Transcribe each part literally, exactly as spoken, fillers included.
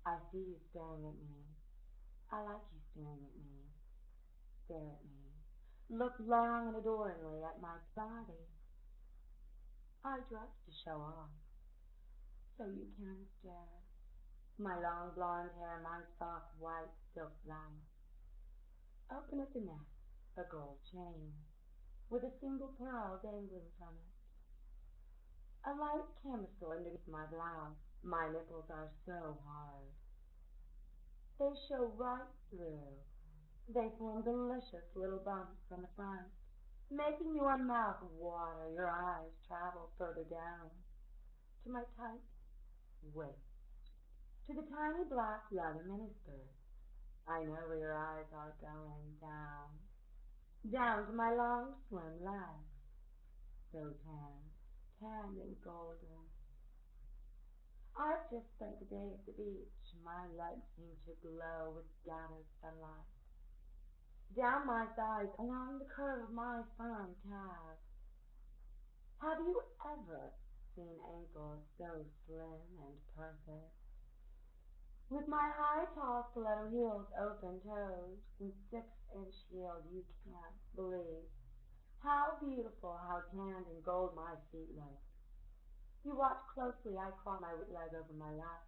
I see you staring at me. I like you staring at me. Stare at me. Look long and adoringly at my body. I dress to show off, so you can stare. My long blonde hair, my soft white silk blouse. Open at the neck, a gold chain, with a single pearl dangling from it. A light camisole underneath my blouse. My nipples are so hard. They show right through. They form delicious little bumps on the front, making your mouth water, your eyes travel further down, to my tight waist, to the tiny black leather miniskirt. I know where your eyes are going, down, down to my long, slim legs, so tan, tan and golden. I've just spent the day at the beach. My legs seem to glow with gathered sunlight. Down my thighs, along the curve of my firm calves. Have you ever seen ankles so slim and perfect? With my high, tall stiletto heels, open toes, and six-inch heels, you can't believe how beautiful, how tanned and gold my feet look. You watch closely. I cross my leg over my lap.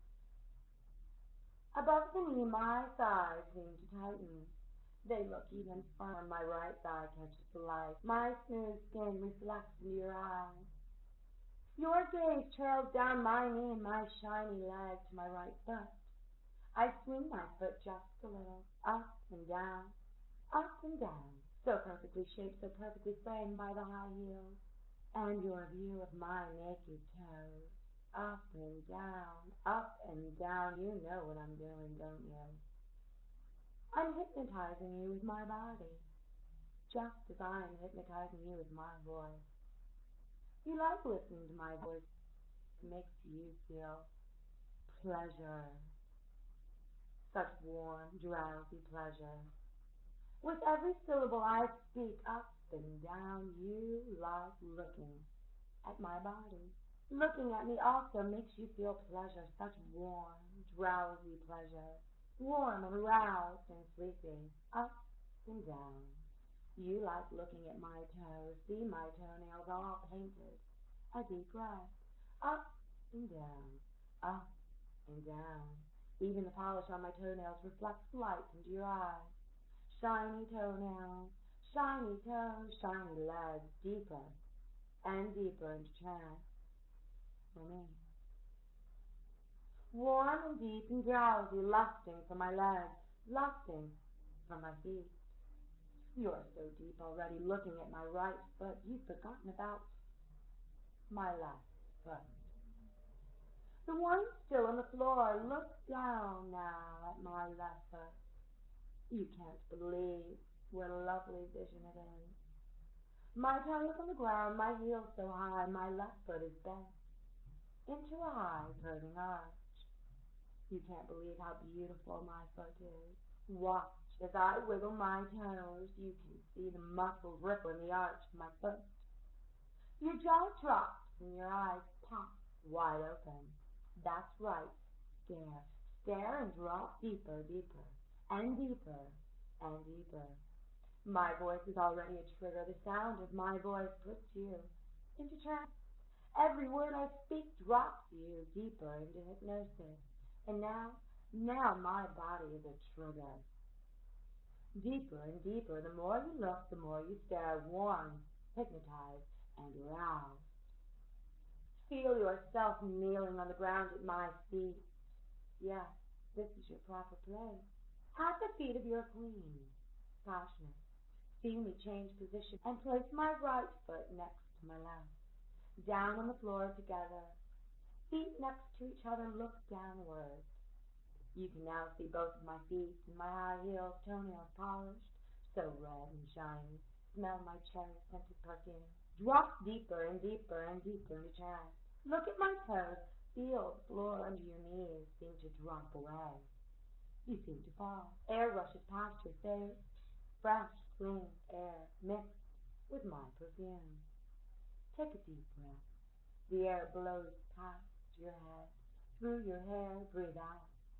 Above the knee, my thighs seem to tighten. They look even firmer. My right thigh catches the light. My smooth skin reflects into your eyes. Your gaze trails down my knee and my shiny leg to my right foot. I swing my foot just a little, up and down, up and down, so perfectly shaped, so perfectly framed by the high heels. And your view of my naked toes, up and down, up and down. You know what I'm doing, don't you? I'm hypnotizing you with my body, just as I'm hypnotizing you with my voice. You like listening to my voice. It makes you feel pleasure, such warm, drowsy pleasure. With every syllable I speak, up and down, you like looking at my body. Looking at me also makes you feel pleasure, such warm, drowsy pleasure. Warm and aroused and sleepy, up and down. You like looking at my toes, see my toenails all painted. A deep breath, up and down, up and down. Even the polish on my toenails reflects light into your eyes. Shiny toenails, shiny toes, shiny legs, deeper and deeper into trance for me. Warm and deep and drowsy, lusting for my legs, lusting for my feet. You're so deep already, looking at my right foot, you've forgotten about my left foot. The one still on the floor, look down now at my left foot. You can't believe what a lovely vision it is. My tongue is on the ground, my heels so high, my left foot is bent into a high curving arch. You can't believe how beautiful my foot is. Watch as I wiggle my toes. You can see the muscles ripple in the arch of my foot. Your jaw drops and your eyes pop wide open. That's right. Stare. Stare and drop deeper, deeper, and deeper, and deeper. My voice is already a trigger. The sound of my voice puts you into trance. Every word I speak drops you deeper into hypnosis. And now, now my body is a trigger. Deeper and deeper. The more you look, the more you stare, warm, hypnotized, and aroused. Feel yourself kneeling on the ground at my feet. Yes, this is your proper place. At the feet of your queen. Passionate. Feel me change position and place my right foot next to my left. Down on the floor together. Feet next to each other, look downward. You can now see both of my feet and my high heels, toenails polished, so red and shiny. Smell my cherry-scented perfume. Drop deeper and deeper and deeper into trance. Look at my toes. Feel the floor under your knees seem to drop away. You seem to fall. Air rushes past your face. Fresh, clean air mixed with my perfume. Take a deep breath. The air blows past your head, through your hair. Breathe out.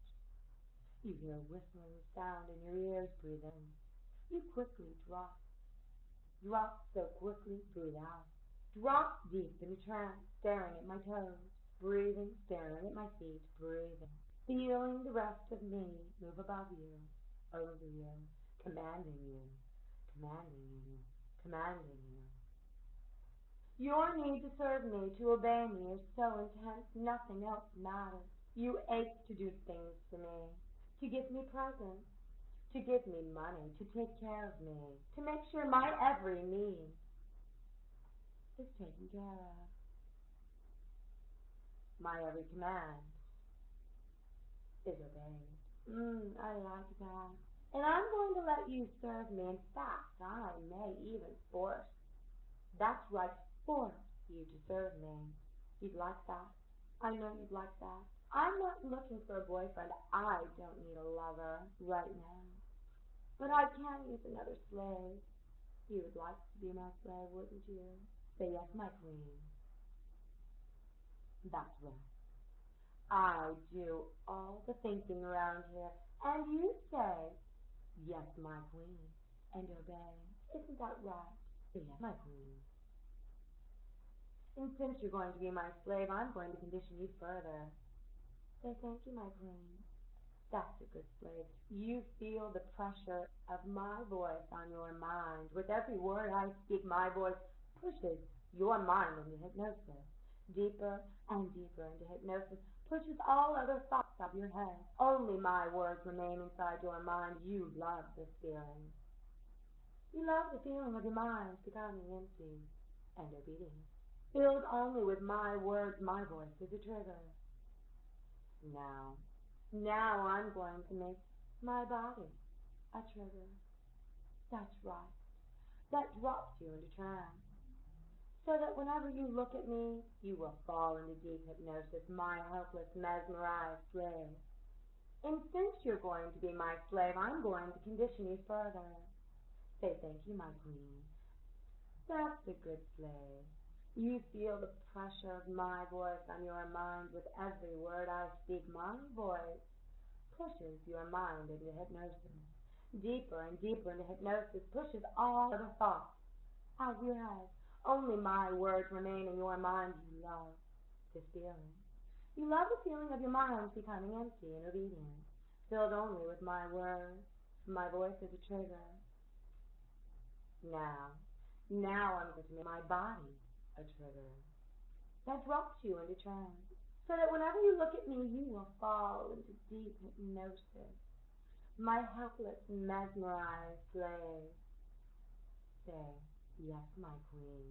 You hear a whistling sound in your ears, breathe in. You quickly drop, drop so quickly, breathe out. Drop deep in a trance, staring at my toes, breathing, staring at my feet, breathing. Feeling the rest of me move above you, over you, commanding you, commanding you, commanding you. Your need to serve me, to obey me, is so intense, nothing else matters. You ache to do things for me, to give me presents, to give me money, to take care of me, to make sure my every need is taken care of. My every command is obeyed. Mmm, I like that. And I'm going to let you serve me. In fact, I may even force. That's right, force you to serve me. You'd like that. I know you'd like that. I'm not looking for a boyfriend. I don't need a lover right now. But I can use another slave. You would like to be my slave, wouldn't you? Say yes, my queen. That's right. I do all the thinking around here, and you say, yes, my queen, and obey. Isn't that right? Say yes, my queen. And since you're going to be my slave, I'm going to condition you further. Say thank you, my queen. That's a good slave. You feel the pressure of my voice on your mind. With every word I speak, my voice pushes your mind into hypnosis. Deeper and deeper into hypnosis. Pushes all other thoughts out of your head. Only my words remain inside your mind. You love this feeling. You love the feeling of your mind becoming empty and obedient. Filled only with my words, my voice is a trigger. Now, now I'm going to make my body a trigger. That's right. That drops you into trance. So that whenever you look at me, you will fall into deep hypnosis, my helpless, mesmerized slave. And since you're going to be my slave, I'm going to condition you further. Say thank you, my queen. That's a good slave. You feel the pressure of my voice on your mind with every word I speak. My voice pushes your mind into hypnosis. Deeper and deeper into hypnosis, pushes all other thoughts out of your head. Only my words remain in your mind. You love this feeling. You love the feeling of your mind becoming empty and obedient, filled only with my words. My voice is a trigger. Now, now I'm going to make my body a trigger. That drops you into trance, so that whenever you look at me, you will fall into deep hypnosis. My helpless, mesmerized slave. Say, yes, my queen.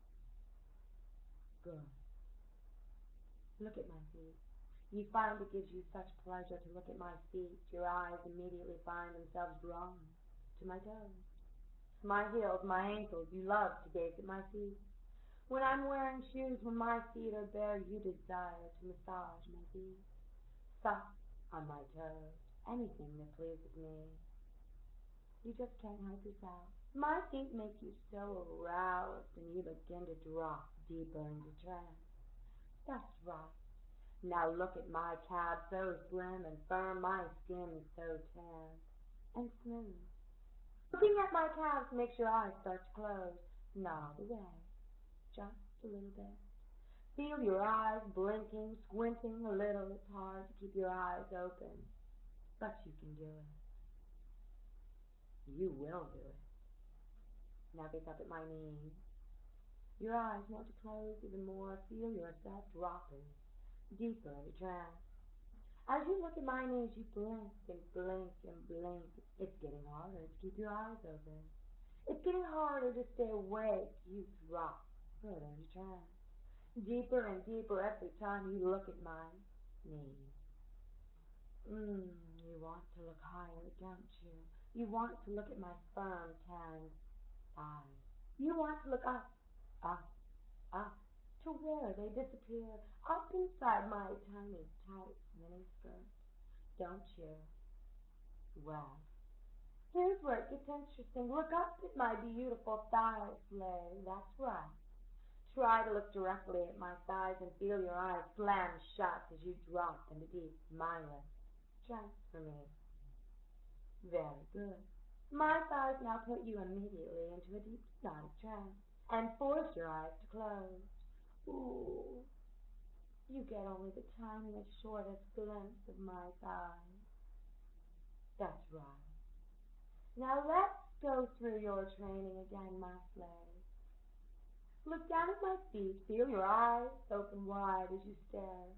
Good. Look at my feet. You find it gives you such pleasure to look at my feet. Your eyes immediately find themselves drawn to my toes, my heels, my ankles. You love to gaze at my feet. When I'm wearing shoes, when my feet are bare, you desire to massage my feet. Soft on my toes, anything that pleases me. You just can't help yourself. My feet make you so aroused, and you begin to drop deeper into trance. That's right. Now look at my calves, so slim and firm, my skin is so tan and smooth. Looking at my calves makes your eyes start to close. Nod away, just a little bit. Feel your eyes blinking, squinting a little. It's hard to keep your eyes open, but you can do it. You will do it. Now gaze up at my knees. Your eyes want to close even more. Feel yourself dropping deeper into trance. As you look at my knees, you blink and blink and blink. It's getting harder to keep your eyes open. It's getting harder to stay awake. You drop further into trance. Deeper and deeper every time you look at my knees. Mmm, you want to look higher, don't you? You want to look at my firm, tanned thighs. You want to look up, up, up, to where they disappear, up inside my tiny, tight miniskirt, don't you? Well, here's where it gets interesting. Look up at my beautiful thighs, slave. That's right. Try to look directly at my thighs and feel your eyes slam shut as you drop into deep, mindless strength for me. Very good. My thighs now put you immediately into a deep hypnotic trance and force your eyes to close. Ooh. You get only the tiniest, shortest glimpse of my thighs. That's right. Now let's go through your training again, my slave. Look down at my feet. Feel your eyes open wide as you stare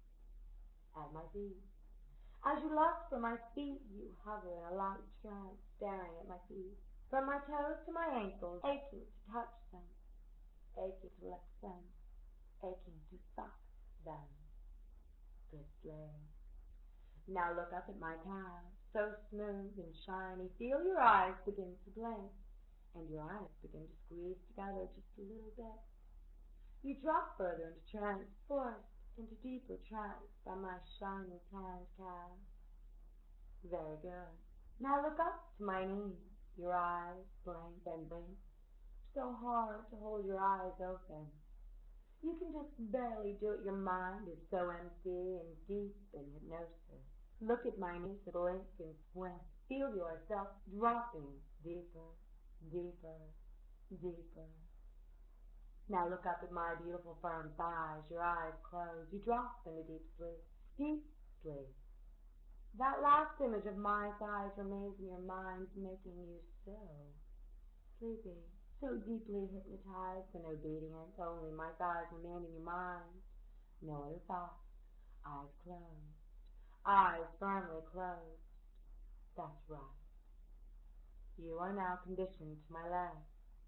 at my feet. As you lust for my feet, you hover in a light trance, staring at my feet. From my toes to my ankles, aching to touch them, aching to lick them, aching to suck them. Good slave. Now look up at my calves, so smooth and shiny. Feel your eyes begin to blink, and your eyes begin to squeeze together just a little bit. You drop further into trance, forced into deeper trance by my shiny tanned calves. Very good. Now look up to my knees. Your eyes blink and blink. So hard to hold your eyes open. You can just barely do it. Your mind is so empty and deep in hypnosis. Look at my knees, blink and squint. Feel yourself dropping deeper, deeper, deeper. Now look up at my beautiful firm thighs. Your eyes close. You drop into deep sleep. Deep sleep. That last image of my thighs remains in your mind, making you so sleepy, so deeply hypnotized and obedient. Only my thighs remain in your mind. No other thoughts. Eyes closed. Eyes firmly closed. That's right. You are now conditioned to my legs.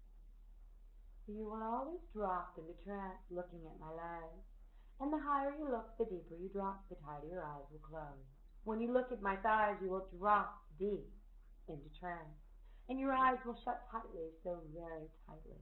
You will always drop into trance looking at my legs. And the higher you look, the deeper you drop, the tighter your eyes will close. When you look at my thighs, you will drop deep into trance. And your eyes will shut tightly, so very tightly.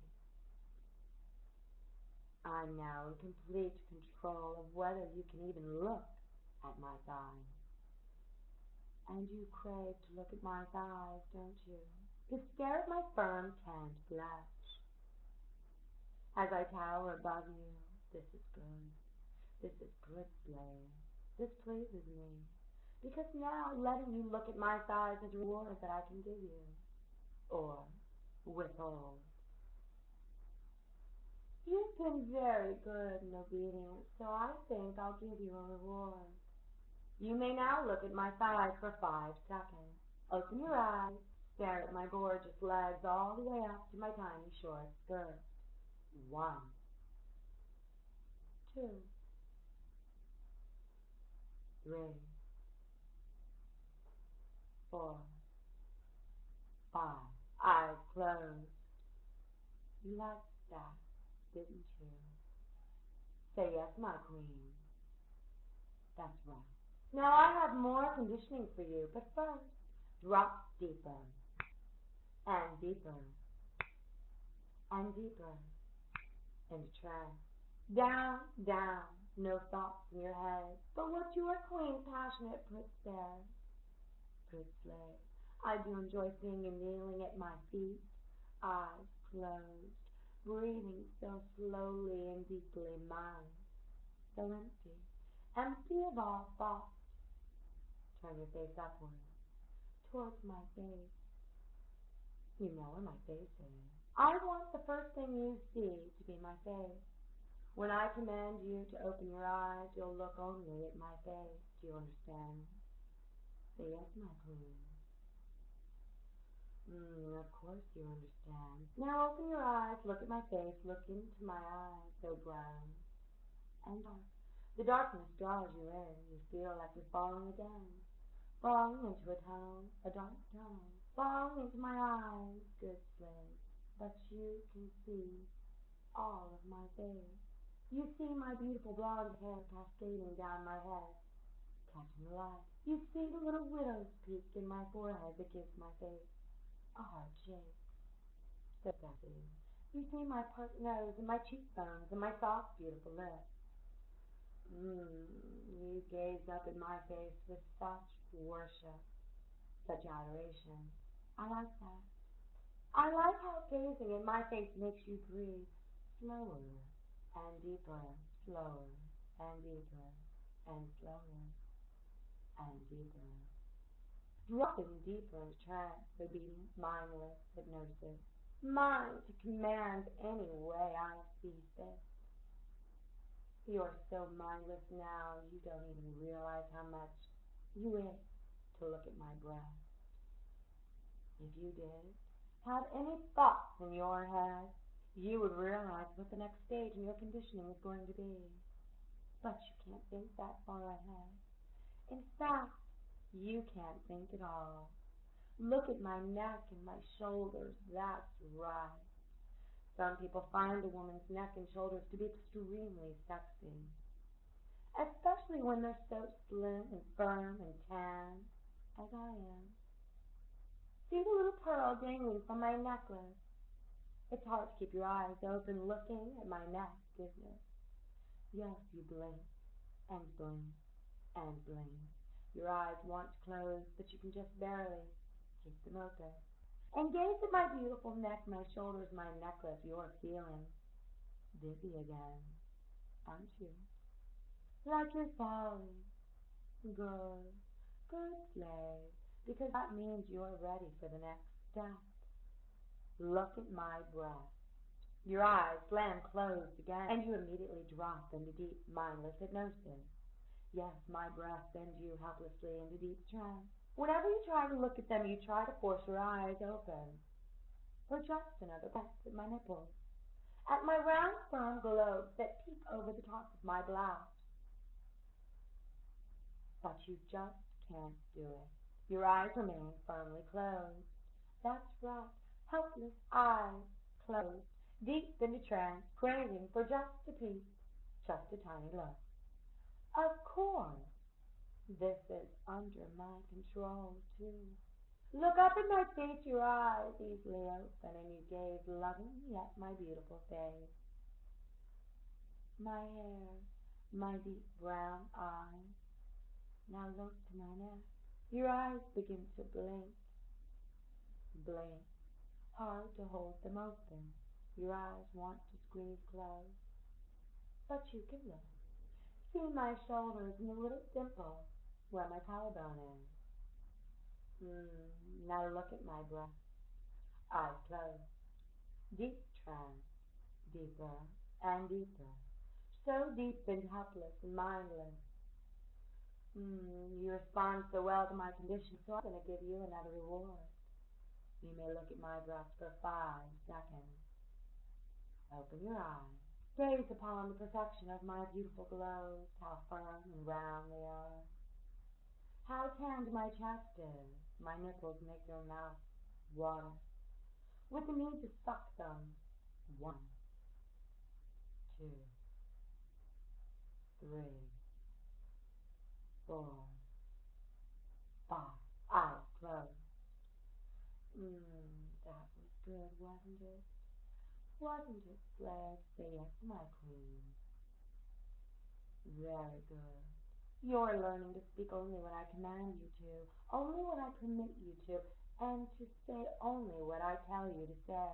I'm now in complete control of whether you can even look at my thighs. And you crave to look at my thighs, don't you? To stare at my firm, tanned flesh. As I tower above you, this is good. This is good, slave. This pleases me. Because now letting you look at my thighs is a reward that I can give you. Or withhold. You've been very good and obedient, so I think I'll give you a reward. You may now look at my thighs for five seconds. Open your eyes, stare at my gorgeous legs all the way up to my tiny short skirt. One. Two. Three. Four. Five. Eyes closed. You liked that, didn't you? Say yes, my queen. That's right. Now I have more conditioning for you, but first, drop deeper, and deeper, and deeper into trance. Down, down, no thoughts in your head, but what your queen passionate puts there. Good slave, I do enjoy seeing you kneeling at my feet, eyes closed, breathing so slowly and deeply mine, so empty, empty of all thoughts. Turn your face upward, towards my face. You know where my face is. I want the first thing you see to be my face. When I command you to open your eyes, you'll look only at my face. Do you understand? Say yes, my queen. Mm, of course you understand. Now open your eyes, look at my face, look into my eyes, so brown and dark. The darkness draws you in. You feel like you're falling again. Falling into a tunnel, a dark tunnel. Falling into my eyes, good slave. But you can see all of my face. You see my beautiful blonde hair cascading down my head, catching the light. You see the little widow's peak in my forehead that gives my face a hard shape. So sexy. You see my part nose and my cheekbones and my soft, beautiful lips. Mmm, you gaze up at my face with such worship, such adoration. I like that. I like how gazing at my face makes you breathe slower and deeper, slower and deeper and slower. and deeper. Dropping deeper into trance, obedience, mindless hypnosis. Mind to command any way I see fit. You're so mindless now, you don't even realize how much you wish to look at my breath. If you did have any thoughts in your head, you would realize what the next stage in your conditioning is going to be. But you can't think that far ahead. In fact, you can't think at all. Look at my neck and my shoulders, that's right. Some people find a woman's neck and shoulders to be extremely sexy, especially when they're so slim and firm and tan, as I am. See the little pearl dangling from my necklace? It's hard to keep your eyes open looking at my neck, isn't it? Yes, you blink and blink and blink. Your eyes want to close, but you can just barely keep them open. And gaze at my beautiful neck, my shoulders, my necklace. You're feeling dizzy again, aren't you? Like you're falling. Good, good slave, because that means you're ready for the next step. Look at my breath. Your eyes slam closed again, and you immediately drop into deep, mindless hypnosis. Yes, my breath sends you helplessly into deep trance. Whenever you try to look at them, you try to force your eyes open. For just another glance at my nipples, at my round, firm globes that peek over the top of my blouse. But you just can't do it. Your eyes remain firmly closed. That's right, helpless eyes closed, deep into trance, craving for just a peek, just a tiny look. Of course, this is under my control, too. Look up at my face, your eyes easily open, and you gaze lovingly at my beautiful face. My hair, my deep brown eyes. Now look to my neck. Your eyes begin to blink, blink, hard to hold them open. Your eyes want to squeeze closed, but you can look. See my shoulders and the little dimple where my collarbone is. Mm, now look at my breath. Eyes closed. Deep trance, deeper and deeper. So deep and helpless and mindless. Mm, you respond so well to my condition, so I'm going to give you another reward. You may look at my breath for five seconds. Open your eyes. Gaze upon the perfection of my beautiful globes, how firm and round they are. How tanned my chest is. My nipples make your mouth water, with the need to suck them. One, two, three, four, five. Eyes closed. Mmm, that was good, wasn't it? Wasn't it, Sled? Say yes, my queen. Very good. You're learning to speak only when I command you to, only when I permit you to, and to say only what I tell you to say.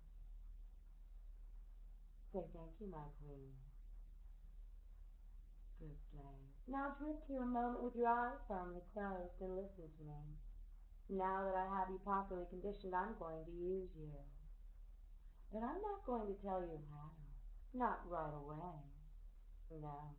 Say thank you, my queen. Good slave. Now drift here a moment with your eyes firmly closed and listen to me. Now that I have you properly conditioned, I'm going to use you. But I'm not going to tell you how. Not right away. No.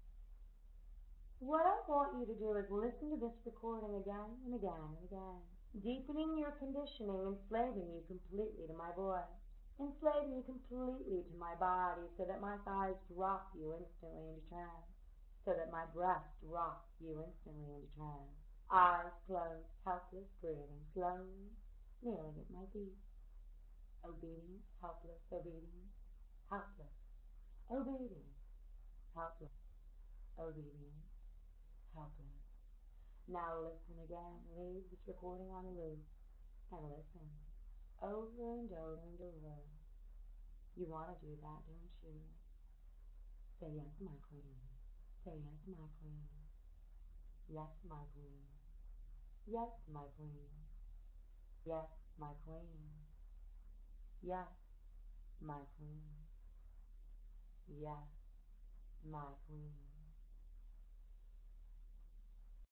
What I want you to do is listen to this recording again and again and again, deepening your conditioning, enslaving you completely to my voice, enslaving you completely to my body so that my thighs drop you instantly into trance, so that my breath drops you instantly into trance. Eyes closed, helpless, breathing slowly, kneeling at my feet. Obedient, helpless, obedient, helpless, obedient, helpless, obedient, helpless. Now listen again. Leave this recording on a loop and listen over and over and over. You want to do that, don't you? Say yes, my queen. Say yes, my queen. Yes, my queen. Yes, my queen. Yes, my queen. Yes, my queen. Yes, my queen.